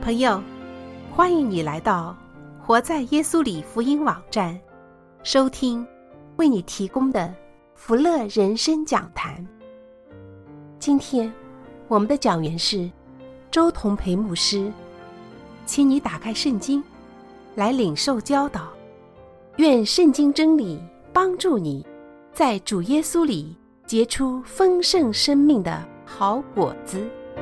朋友，欢迎你来到活在耶稣里福音网站，收听为你提供的福乐人生讲坛。今天我们的讲员是周同培牧师，请你打开圣经来领受教导，愿圣经真理帮助你在主耶稣里结出丰盛生命的好果子。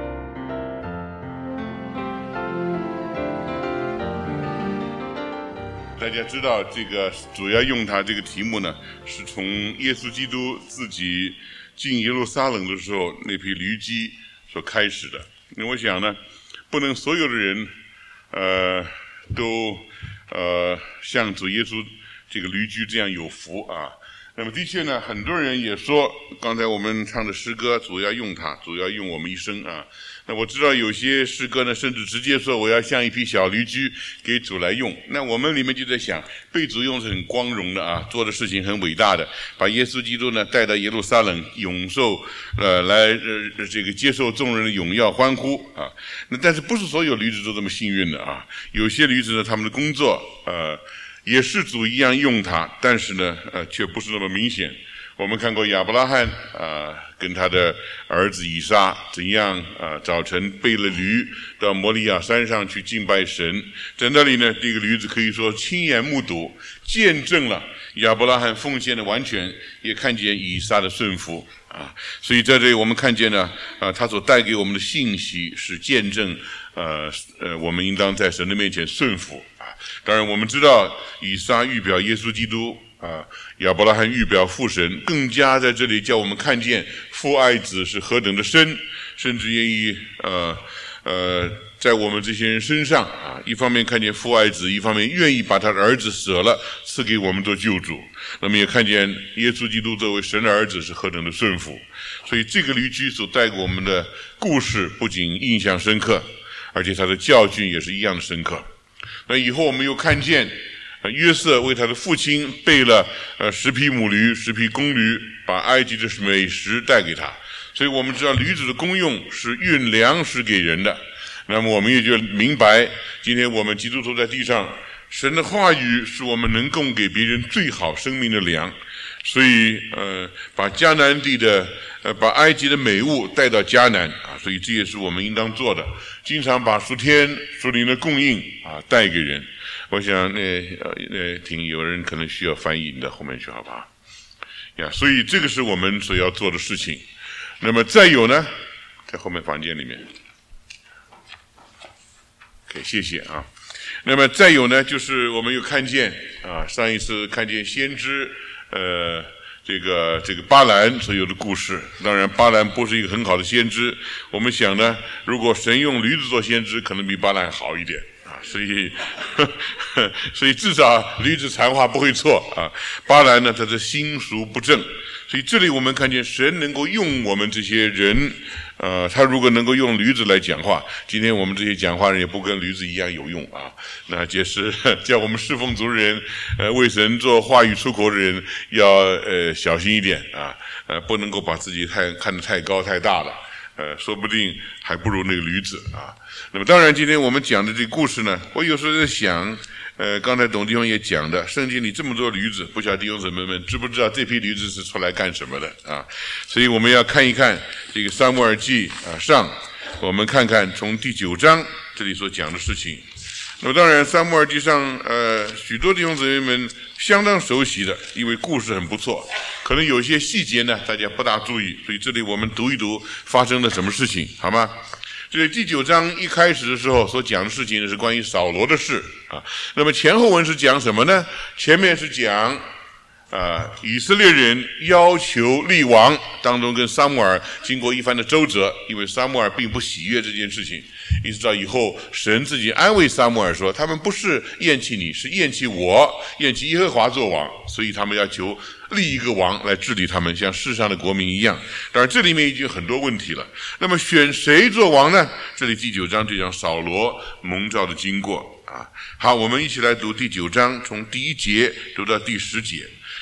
大家知道这个主要用它这个题目呢，是从耶稣基督自己进耶路撒冷的时候那批驴驹所开始的。那我想呢，不能所有的人都像主耶稣这个驴驹这样有福啊。那么的确呢，很多人也说，刚才我们唱的诗歌主要用它，主要用我们一生啊。那我知道有些诗歌呢，甚至直接说我要像一匹小驴驹给主来用。那我们里面就在想，被主用是很光荣的啊，做的事情很伟大的，把耶稣基督呢带到耶路撒冷，永受这个接受众人的荣耀欢呼啊。那但是不是所有驴子都这么幸运的啊？有些驴子呢，他们的工作也是主一样用它，但是呢却不是那么明显。我们看过亚伯拉罕跟他的儿子以撒怎样早晨背了驴到摩利亚山上去敬拜神，在那里呢，这个驴子可以说亲眼目睹，见证了亚伯拉罕奉献的完全，也看见以撒的顺服啊。所以在这里我们看见呢他所带给我们的信息是见证我们应当在神的面前顺服啊。当然我们知道以撒预表耶稣基督亚伯拉罕预表父神，更加在这里叫我们看见父爱子是何等的深，甚至愿意在我们这些人身上一方面看见父爱子，一方面愿意把他的儿子舍了赐给我们做救主。那么也看见耶稣基督作为神的儿子是何等的顺服。所以这个驴驹所带给我们的故事不仅印象深刻，而且他的教训也是一样的深刻。那以后我们又看见约瑟为他的父亲备了10匹母驴10匹公驴，把埃及的美食带给他。所以我们知道驴子的功用是运粮食给人的。那么我们也就明白，今天我们基督徒在地上，神的话语是我们能供给别人最好生命的粮。所以把迦南地的把埃及的美物带到迦南所以这也是我们应当做的，经常把属天属灵的供应带给人。我想有人可能需要翻译，你到后面去好不好呀？所以这个是我们所要做的事情。那么再有呢，在后面房间里面，OK， 谢谢啊。那么再有呢，就是我们又看见上一次看见先知这个巴兰所有的故事。当然巴兰不是一个很好的先知，我们想呢，如果神用驴子做先知，可能比巴兰好一点所以至少驴子谈话不会错巴兰呢，他的心术不正。所以这里我们看见神能够用我们这些人他如果能够用驴子来讲话，今天我们这些讲话人也不跟驴子一样有用那就是叫我们侍奉族人为神做话语出口的人要小心一点不能够把自己看得太高太大了说不定还不如那个驴子那么当然今天我们讲的这个故事呢，我有时候在想刚才董弟兄也讲的，圣经里这么多驴子，不晓得弟兄姊妹们知不知道这批驴子是出来干什么的所以我们要看一看这个撒母耳记上，我们看看从第9章这里所讲的事情。那么当然撒母耳记上许多弟兄姊妹们相当熟悉的，因为故事很不错，可能有些细节呢大家不大注意，所以这里我们读一读发生了什么事情好吗？这第9章一开始的时候所讲的事情是关于扫罗的事那么前后文是讲什么呢？前面是讲以色列人要求立王，当中跟撒母耳经过一番的周折，因为撒母耳并不喜悦这件事情，一直到以后神自己安慰撒母耳说，他们不是厌弃你，是厌弃我，厌弃耶和华做王，所以他们要求立一个王来治理他们，像世上的国民一样。当然这里面已经有很多问题了，那么选谁做王呢？这里第9章就讲扫罗蒙召的经过好，我们一起来读第9章，从第1节读到第10节。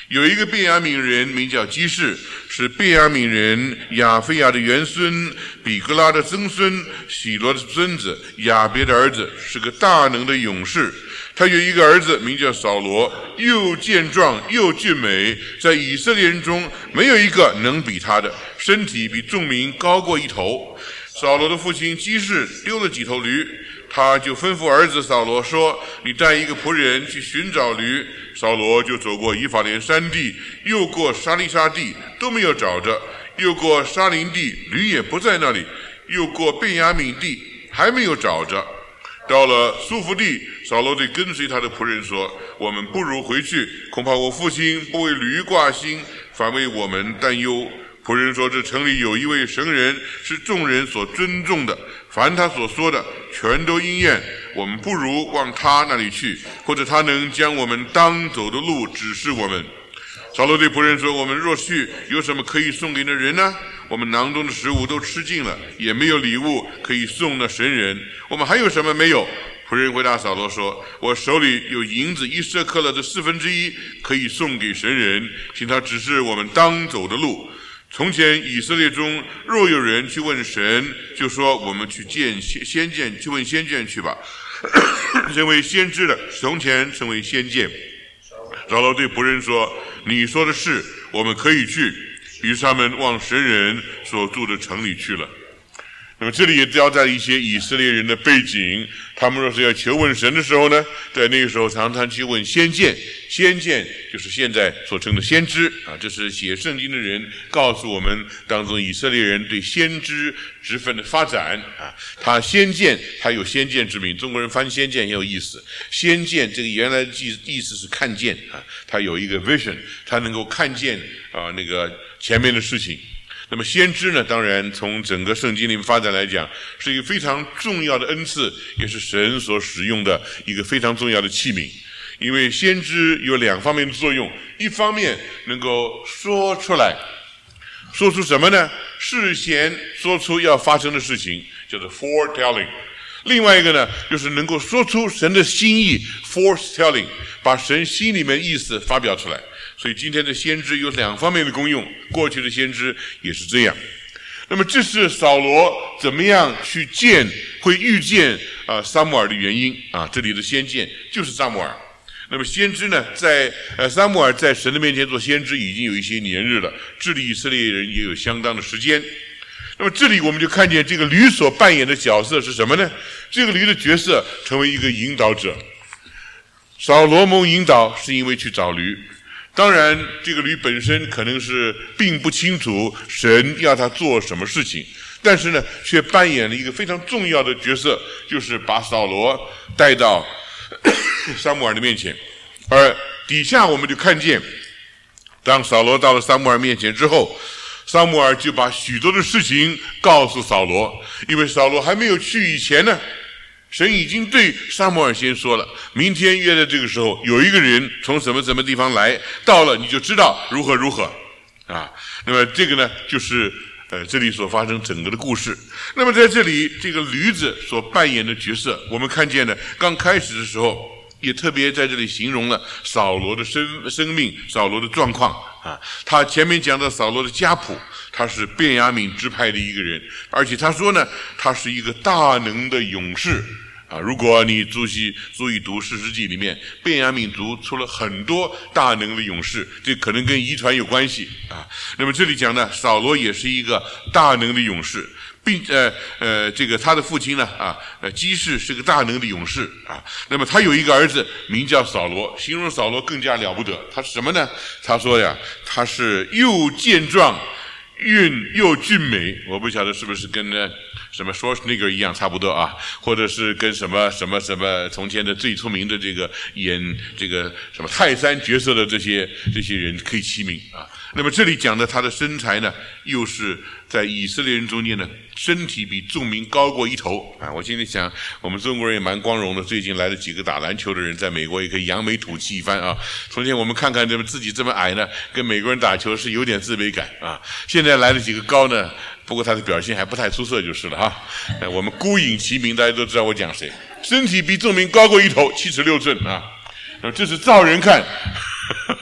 有一个便雅悯人名叫基士，是便雅悯人亚非亚的元孙，比格拉的曾孙，喜罗的孙子，亚别的儿子，是个大能的勇士。他有一个儿子名叫扫罗，又健壮又俊美，在以色列人中没有一个能比他的，身体比众民高过一头。扫罗的父亲基士丢了几头驴，他就吩咐儿子扫罗说：“你带一个仆人去寻找驴。”扫罗就走过以法莲山地，又过沙利沙地，都没有找着；又过沙林地，驴也不在那里；又过便雅悯地，还没有找着。到了苏弗地，扫罗对跟随他的仆人说：“我们不如回去，恐怕我父亲不为驴挂心，反为我们担忧。”仆人说：“这城里有一位神人，是众人所尊重的，凡他所说的，全都应验。我们不如往他那里去，或者他能将我们当走的路指示我们。”扫罗对仆人说：“我们若去，有什么可以送给那人呢？我们囊中的食物都吃尽了，也没有礼物可以送那神人。我们还有什么没有？”仆人回答扫罗说：“我手里有银子1舍客勒的1/4，可以送给神人，请他指示我们当走的路。从前以色列中若有人去问神，就说我们去见先见，去问先见去吧。成为先知的从前成为先见。”扫罗对仆人说：“你说的是，我们可以去。”于是他们往神人所住的城里去了。那么这里也交代一些以色列人的背景，他们若是要求问神的时候呢，在那个时候常常去问先见，先见就是现在所称的先知啊，这是写圣经的人告诉我们当中以色列人对先知之分的发展啊。他先见，他有先见之名，中国人翻先见也有意思。先见这个原来的意思是看见啊，他有一个 vision， 他能够看见那个前面的事情。那么先知呢，当然从整个圣经里面发展来讲，是一个非常重要的恩赐，也是神所使用的一个非常重要的器皿。因为先知有2方面的作用，一方面能够说出来，说出什么呢？事先说出要发生的事情，叫做 foretelling。另外一个呢，就是能够说出神的心意 forthtelling， 把神心里面意思发表出来。所以今天的先知有2方面的功用，过去的先知也是这样。那么这是扫罗怎么样去会遇见撒母耳的原因啊。这里的先见就是撒母耳。那么先知呢，在撒母耳在神的面前做先知已经有一些年日了，治理以色列人也有相当的时间。那么这里我们就看见这个驴所扮演的角色是什么呢？这个驴的角色成为一个引导者。扫罗蒙引导是因为去找驴。当然这个驴本身可能是并不清楚神要他做什么事情，但是呢却扮演了一个非常重要的角色，就是把扫罗带到撒母耳的面前。而底下我们就看见，当扫罗到了撒母耳面前之后，撒母耳就把许多的事情告诉扫罗。因为扫罗还没有去以前呢，神已经对撒母耳先说了，明天约的这个时候有一个人从什么什么地方来，到了你就知道如何如何啊。那么这个呢就是这里所发生整个的故事。那么在这里这个驴子所扮演的角色，我们看见呢，刚开始的时候也特别在这里形容了扫罗的生命，扫罗的状况啊。他前面讲到扫罗的家谱，他是便雅悯支派的一个人，而且他说呢，他是一个大能的勇士啊。如果你注意读士师记里面，便雅悯族出了很多大能的勇士，这可能跟遗传有关系啊。那么这里讲呢，扫罗也是一个大能的勇士，并这个他的父亲呢基士是个大能的勇士啊。那么他有一个儿子名叫扫罗，形容扫罗更加了不得。他是什么呢？他说呀，他是又健壮又俊美。我不晓得是不是跟什么说那个一样差不多啊，或者是跟什么从前的最出名的这个演这个什么泰山角色的这些人可以齐名啊。那么这里讲的他的身材呢，又是在以色列人中间呢，身体比众民高过一头啊。我心里想，我们中国人也蛮光荣的，最近来了几个打篮球的人，在美国也可以扬眉吐气一番啊。从前我们看看自己这么矮呢，跟美国人打球是有点自卑感啊。现在来了几个高呢，不过他的表现还不太出色就是了哈。我们孤影齐名，大家都知道我讲谁。身体比众民高过一头，76寸啊。这是照人看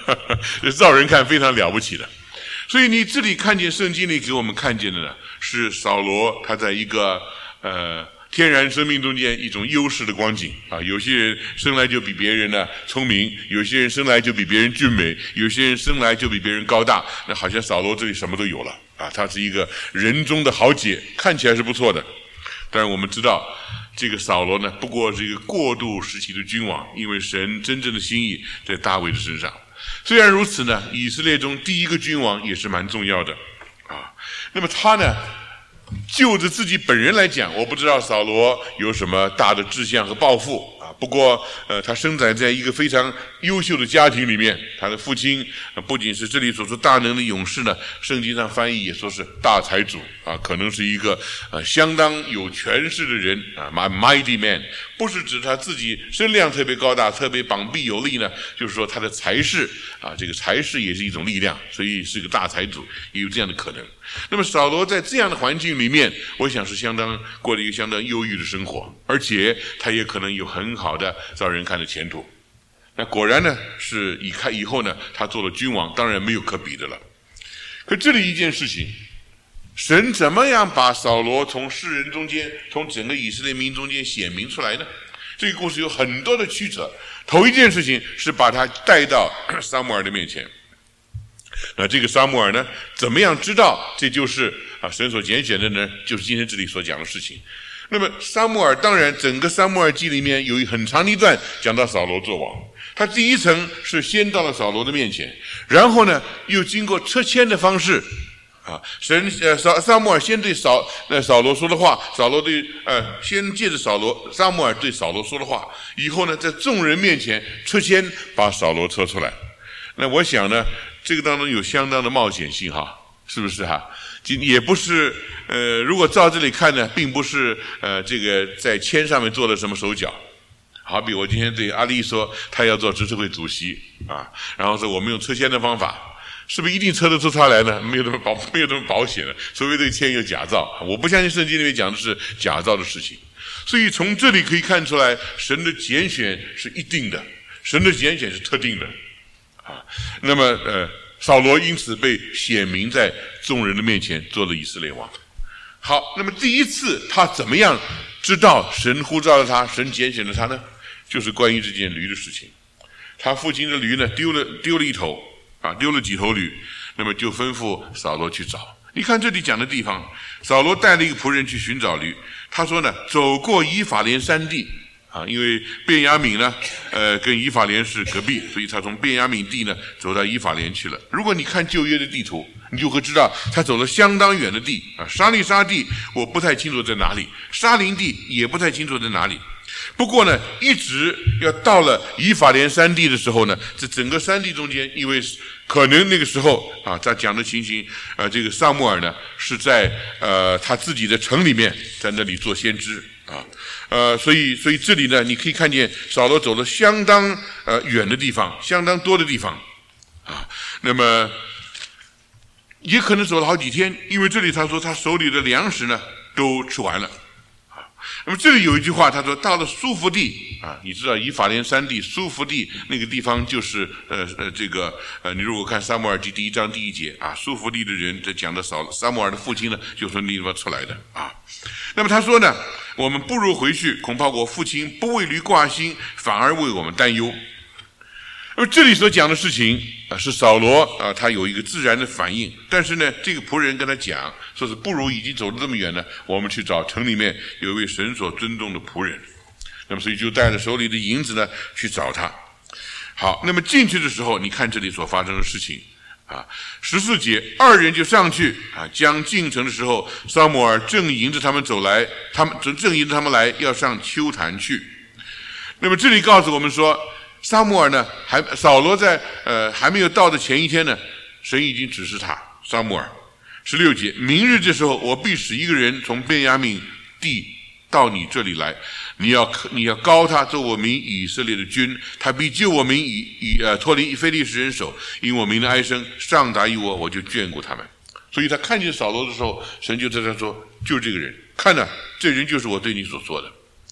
照人看非常了不起的。所以你这里看见圣经里给我们看见的呢，是扫罗他在一个天然生命中间一种优势的光景啊。有些人生来就比别人呢聪明，有些人生来就比别人俊美，有些人生来就比别人高大。那好像扫罗这里什么都有了啊，他是一个人中的豪杰，看起来是不错的。但是我们知道，这个扫罗呢，不过是一个过渡时期的君王，因为神真正的心意在大卫的身上。虽然如此呢，以色列中第一个君王也是蛮重要的啊。那么他呢，就着自己本人来讲，我不知道扫罗有什么大的志向和抱负啊。不过他生长在一个非常优秀的家庭里面，他的父亲不仅是这里所说大能的勇士呢，圣经上翻译也说是大财主啊，可能是一个相当有权势的人啊 ，mighty man， 不是指他自己身量特别高大，特别膀臂有力呢，就是说他的才势啊，这个才势也是一种力量，所以是个大财主，也有这样的可能。那么扫罗在这样的环境里面，我想是过了一个相当忧郁的生活，而且他也可能有很好的照人看的前途。那果然呢，是以后呢，他做了君王，当然没有可比的了。可这里一件事情，神怎么样把扫罗从世人中间，从整个以色列民中间显明出来呢？这个故事有很多的曲折。头一件事情是把他带到撒母耳的面前。那这个撒母耳呢，怎么样知道这就是神所拣选的呢？就是今天这里所讲的事情。那么撒母耳当然整个撒母耳记里面有很长的一段讲到扫罗做王。他第一层是先到了扫罗的面前，然后呢又经过车签的方式啊，撒母耳先对扫罗说的话，扫罗对先借着撒母耳对扫罗说的话，以后呢在众人面前车签把扫罗车出来。那我想呢，这个当中有相当的冒险性哈，是不是哈？也不是如果照这里看呢，并不是这个在签上面做了什么手脚。好比我今天对阿丽说他要做执事会主席啊，然后说我们用车签的方法，是不是一定车得出他来呢？没有这么保险的，除非这个签有假造。我不相信圣经里面讲的是假造的事情。所以从这里可以看出来，神的拣选是一定的，神的拣选是特定的啊。那么扫罗因此被显明在众人的面前做了以色列王。好，那么第一次他怎么样知道神呼召了他，神拣选了他呢？就是关于这件驴的事情。他父亲的驴呢丢了一头啊，丢了几头驴，那么就吩咐扫罗去找。你看这里讲的地方，扫罗带了一个仆人去寻找驴。他说呢，走过以法莲山地啊，因为便雅悯呢跟以法莲是隔壁，所以他从便雅悯地呢走到以法莲去了。如果你看旧约的地图，你就会知道他走了相当远的地啊。沙利沙地我不太清楚在哪里，沙林地也不太清楚在哪里。不过呢，一直要到了以法莲山地的时候呢，这整个山地中间，因为可能那个时候啊，他讲的情形，这个撒母耳呢是在他自己的城里面，在那里做先知啊，所以这里呢，你可以看见扫罗走了相当远的地方，相当多的地方啊，那么也可能走了好几天，因为这里他说他手里的粮食呢都吃完了。那么这里有一句话，他说到了苏弗地啊，你知道以法莲山地苏弗地那个地方就是你如果看撒母耳记第1章第1节啊，苏弗地的人在讲的撒母耳的父亲呢，就从那地方出来的啊。那么他说呢，我们不如回去，恐怕我父亲不为驴挂心，反而为我们担忧。而这里所讲的事情是扫罗他有一个自然的反应，但是呢，这个仆人跟他讲，说是不如已经走了这么远呢，我们去找城里面有一位神所尊重的仆人。那么所以就带着手里的银子呢去找他。好，那么进去的时候，你看这里所发生的事情啊，14节，二人就上去啊，将进城的时候，撒母耳正迎着他们走来，正迎着他们来，要上丘坛去。那么这里告诉我们说，撒母耳呢，扫罗在还没有到的前一天呢，神已经指示他撒母耳。16节，明日这时候，我必使一个人从便雅悯地到你这里来，你要膏他做我民以色列的君，他必救我民脱离非利士人手，因我民的哀声上达于我，我就眷顾他们。所以他看见扫罗的时候，神就对他说，就这个人，看哪，这人就是我对你所说的。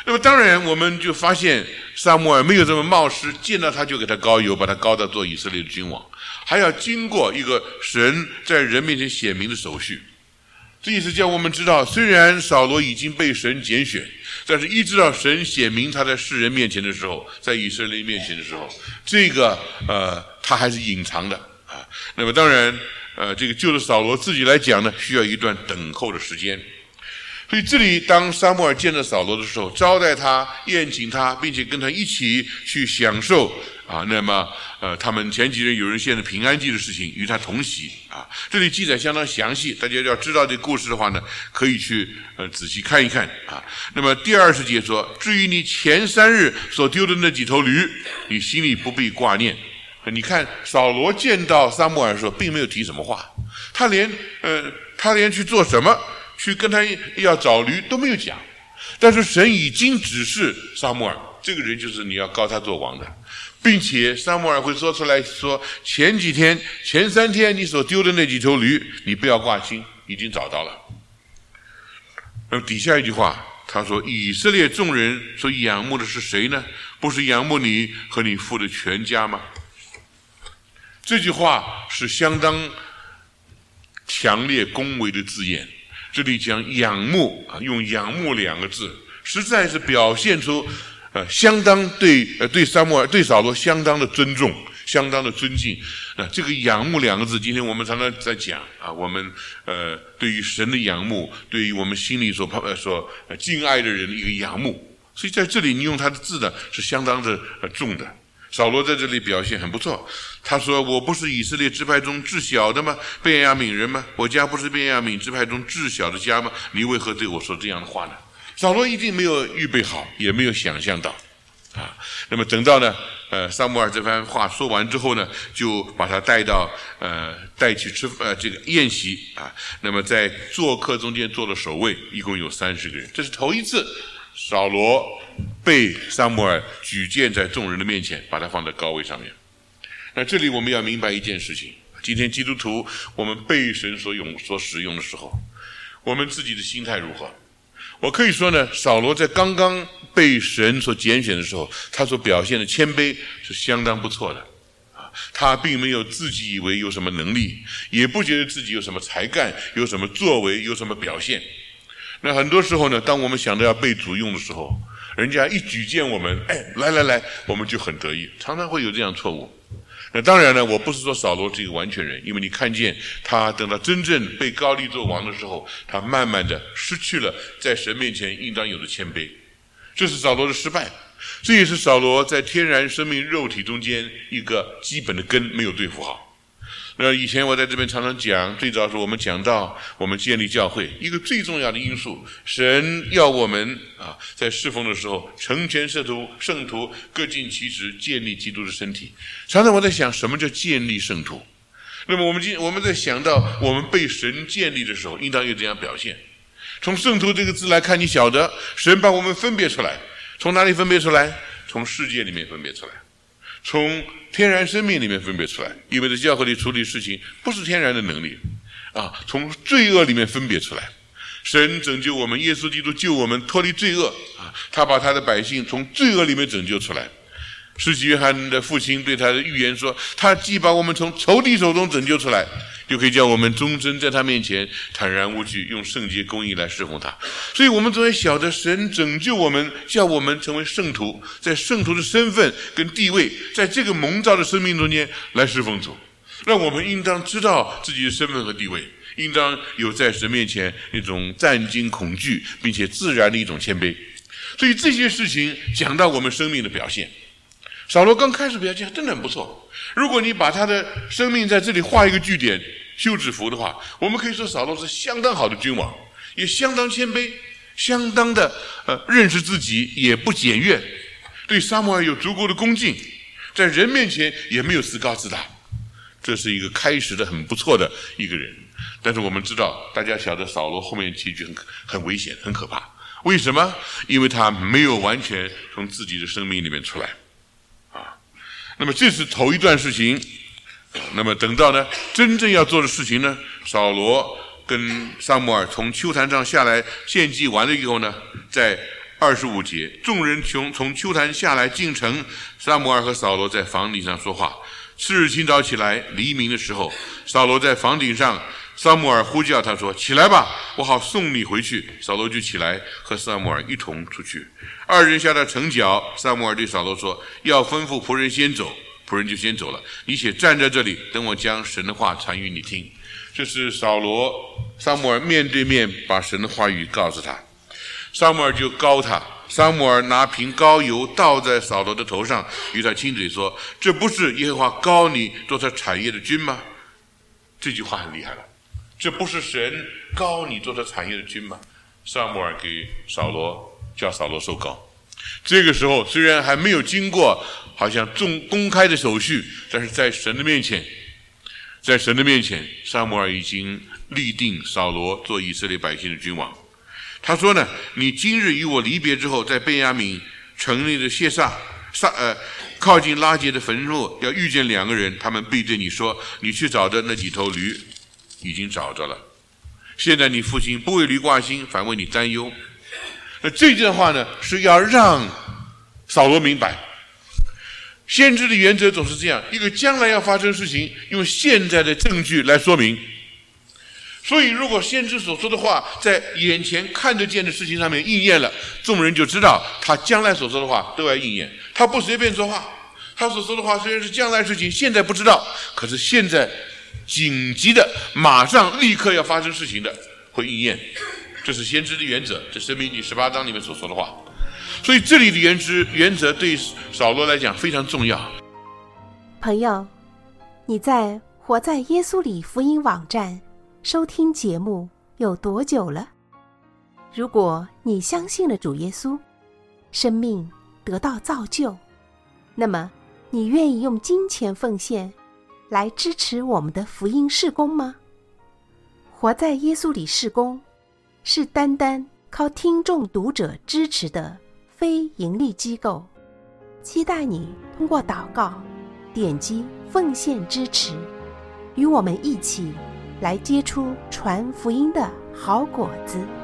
那么当然我们就发现撒母耳没有这么冒失，见到他就给他膏油，把他膏到做以色列的君王，还要经过一个神在人面前显明的手续。这也是叫我们知道，虽然扫罗已经被神拣选，但是一直到神显明他在世人面前的时候，在以色列面前的时候，这个他还是隐藏的啊。那么当然这个就着扫罗自己来讲呢，需要一段等候的时间。所以这里当撒母耳见到扫罗的时候，招待他，宴请他，并且跟他一起去享受那么他们前几日有人献的平安祭的事情，与他同席啊。这里记载相当详细，大家要知道这故事的话呢，可以去仔细看一看啊。那么第20节说，至于你前3日所丢的那几头驴，你心里不必挂念。你看扫罗见到撒母耳的时候，并没有提什么话，他连去做什么，去跟他要找驴都没有讲，但是神已经指示撒母耳，这个人就是你要膏他做王的，并且撒母耳会说出来说，前3天你所丢的那几头驴，你不要挂心，已经找到了。那么底下一句话，他说以色列众人所仰慕的是谁呢？不是仰慕你和你父的全家吗？这句话是相当强烈恭维的字眼，这里讲仰慕用仰慕2个字，实在是表现出相当对撒母耳对扫罗相当的尊重，相当的尊敬。这个仰慕2个字，今天我们常常在讲我们对于神的仰慕，对于我们心里所敬爱的人的一个仰慕，所以在这里你用他的字呢是相当的重的。扫罗在这里表现很不错，他说我不是以色列支派中至小的吗？便雅悯人吗？我家不是便雅悯支派中至小的家吗？你为何对我说这样的话呢？扫罗一定没有预备好，也没有想象到那么等到呢撒母耳这番话说完之后呢，就把他带去吃这个宴席那么在做客中间做了守卫，一共有30个人。这是头一次扫罗被撒母耳举荐在众人的面前，把他放在高位上面。那这里我们要明白一件事情，今天基督徒我们被神所使用的时候，我们自己的心态如何？我可以说呢，扫罗在刚刚被神所拣选的时候，他所表现的谦卑是相当不错的他并没有自己以为有什么能力，也不觉得自己有什么才干，有什么作为，有什么表现。那很多时候呢，当我们想着要被主用的时候，人家一举荐我们，来，我们就很得意，常常会有这样错误。那当然呢，我不是说扫罗是一个完全人，因为你看见他等到真正被膏立做王的时候，他慢慢的失去了在神面前应当有的谦卑，这是扫罗的失败，这也是扫罗在天然生命肉体中间一个基本的根没有对付好。那以前我在这边常常讲，最早是我们讲到我们建立教会一个最重要的因素，神要我们在侍奉的时候成全圣徒各尽其职，建立基督的身体。常常我在想，什么叫建立圣徒？那么我们在想到我们被神建立的时候，应当有这样表现。从圣徒这个字来看，你晓得神把我们分别出来，从哪里分别出来？从世界里面分别出来，从天然生命里面分别出来，因为在教会里处理事情不是天然的能力从罪恶里面分别出来。神拯救我们，耶稣基督救我们脱离罪恶他把他的百姓从罪恶里面拯救出来。施洗约翰的父亲对他的预言说，他既把我们从仇敌手中拯救出来，就可以叫我们终身在他面前坦然无惧，用圣洁公义来侍奉他。所以我们总要晓得，神拯救我们，叫我们成为圣徒，在圣徒的身份跟地位，在这个蒙召的生命中间来侍奉主。让我们应当知道自己的身份和地位，应当有在神面前一种战惊恐惧并且自然的一种谦卑。所以这些事情讲到我们生命的表现，扫罗刚开始表现真的很不错。如果你把他的生命在这里画一个句点休止符的话，我们可以说扫罗是相当好的君王，也相当谦卑，相当的认识自己，也不检阅，对撒母耳有足够的恭敬，在人面前也没有自高自大。这是一个开始的很不错的一个人。但是我们知道，大家晓得扫罗后面结局很危险，很可怕。为什么？因为他没有完全从自己的生命里面出来那么这是头一段事情。那么等到呢真正要做的事情呢，扫罗跟撒母耳从丘坛上下来献祭完了以后呢，在 25节，众人从丘坛下来进城，撒母耳和扫罗在房顶上说话。次日清早起来，黎明的时候，扫罗在房顶上，撒母耳呼叫他说：“起来吧，我好送你回去。”扫罗就起来，和撒母耳一同出去。二人下到城角，撒母耳对扫罗说：“要吩咐仆人先走。”仆人就先走了，你且站在这里，等我将神的话传与你听。这是撒母耳面对面把神的话语告诉他。撒母耳就膏他，撒母耳拿瓶膏油倒在扫罗的头上，与他亲嘴说：“这不是耶和华膏你做他产业的君吗？”这句话很厉害了，这不是神膏你做他产业的君吗？撒母耳给叫扫罗受膏。这个时候虽然还没有经过好像公开的手续，但是在神的面前，撒母耳已经立定扫罗做以色列百姓的君王。他说呢：“你今日与我离别之后，在便雅悯城内的谢撒靠近拉结的坟墓，要遇见2个人，他们必对你说：你去找的那几头驴，已经找着了。现在你父亲不为驴挂心，反为你担忧。”那这段话呢，是要让扫罗明白，先知的原则总是这样，一个将来要发生的事情，用现在的证据来说明。所以如果先知所说的话在眼前看得见的事情上面应验了，众人就知道他将来所说的话都要应验。他不随便说话，他所说的话虽然是将来事情，现在不知道，可是现在紧急的马上立刻要发生事情的会应验。这是先知的原则，这申命记18章里面所说的话。所以这里的原则对扫罗来讲非常重要。 朋友，你在活在耶稣里福音网站收听节目有多久了？如果你相信了主耶稣，生命得到造就，那么你愿意用金钱奉献来支持我们的福音事工吗？活在耶稣里事工是单单靠听众读者支持的非盈利机构，期待你通过祷告点击奉献支持，与我们一起来结出传福音的好果子。